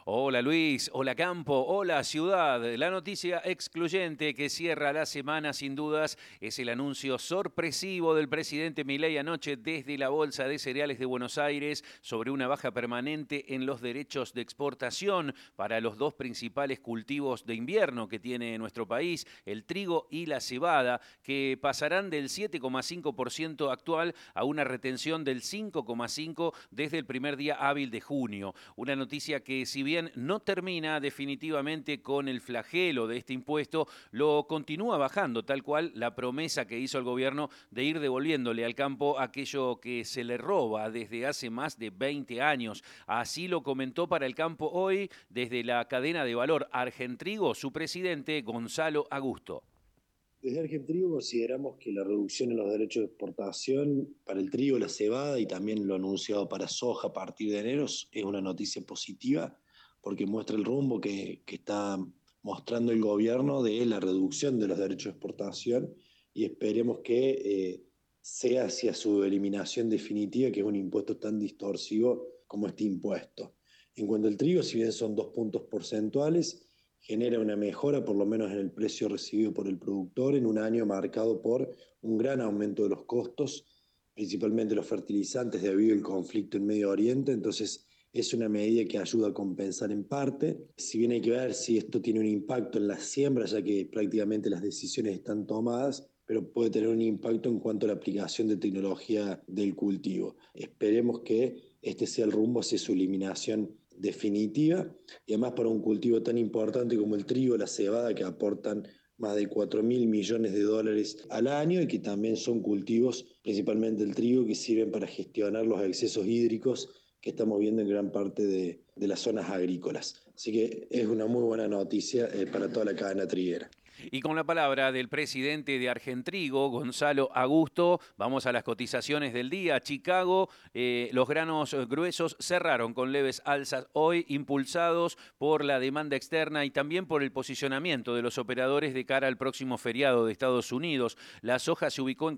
Hola Luis, hola Campo, hola Ciudad. La noticia excluyente que cierra la semana sin dudas es el anuncio sorpresivo del presidente Milei anoche desde la Bolsa de Cereales de Buenos Aires sobre una baja permanente en los derechos de exportación para los dos principales cultivos de invierno que tiene nuestro país, el trigo y la cebada, que pasarán del 7,5% actual a una retención del 5,5% desde el primer día hábil de junio. Una noticia que, si bien no termina definitivamente con el flagelo de este impuesto, lo continúa bajando, tal cual la promesa que hizo el gobierno de ir devolviéndole al campo aquello que se le roba desde hace más de 20 años. Así lo comentó para el campo hoy desde la cadena de valor Argentrigo su presidente Gonzalo Agusto. Desde Argentrigo consideramos que la reducción en los derechos de exportación para el trigo, la cebada y también lo anunciado para soja a partir de enero es una noticia positiva porque muestra el rumbo que está mostrando el gobierno de la reducción de los derechos de exportación y esperemos que sea hacia su eliminación definitiva, que es un impuesto tan distorsivo como este impuesto. En cuanto al trigo, si bien son 2 puntos porcentuales, genera una mejora, por lo menos en el precio recibido por el productor, en un año marcado por un gran aumento de los costos, principalmente los fertilizantes debido al conflicto en Medio Oriente. Entonces, es una medida que ayuda a compensar en parte. Si bien hay que ver si esto tiene un impacto en las siembras, ya que prácticamente las decisiones están tomadas, pero puede tener un impacto en cuanto a la aplicación de tecnología del cultivo. Esperemos que este sea el rumbo hacia su eliminación definitiva y además para un cultivo tan importante como el trigo, la cebada, que aportan más de 4.000 millones de dólares al año y que también son cultivos, principalmente el trigo, que sirven para gestionar los excesos hídricos que estamos viendo en gran parte de las zonas agrícolas. Así que es una muy buena noticia para toda la cadena triguera. Y con la palabra del presidente de Argentrigo, Gonzalo Agusto, vamos a las cotizaciones del día. Chicago, los granos gruesos cerraron con leves alzas hoy, impulsados por la demanda externa y también por el posicionamiento de los operadores de cara al próximo feriado de Estados Unidos. La soja se ubicó en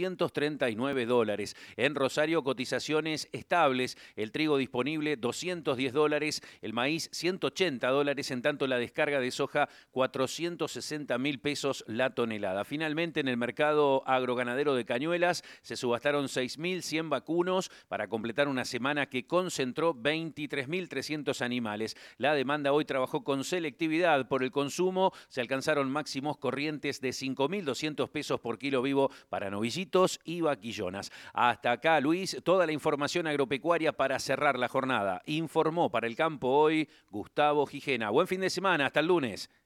$439. En Rosario, cotizaciones estables. El trigo disponible, $210. El maíz, $180. En tanto, la descarga de soja, 460.000 pesos la tonelada. Finalmente, en el mercado agroganadero de Cañuelas se subastaron 6.100 vacunos para completar una semana que concentró 23.300 animales. La demanda hoy trabajó con selectividad por el consumo. Se alcanzaron máximos corrientes de 5.200 pesos por kilo vivo para novillitos y vaquillonas. Hasta acá, Luis, toda la información agropecuaria para cerrar la jornada. Informó para el campo hoy Gustavo Gijena. Buen fin de semana, hasta el lunes.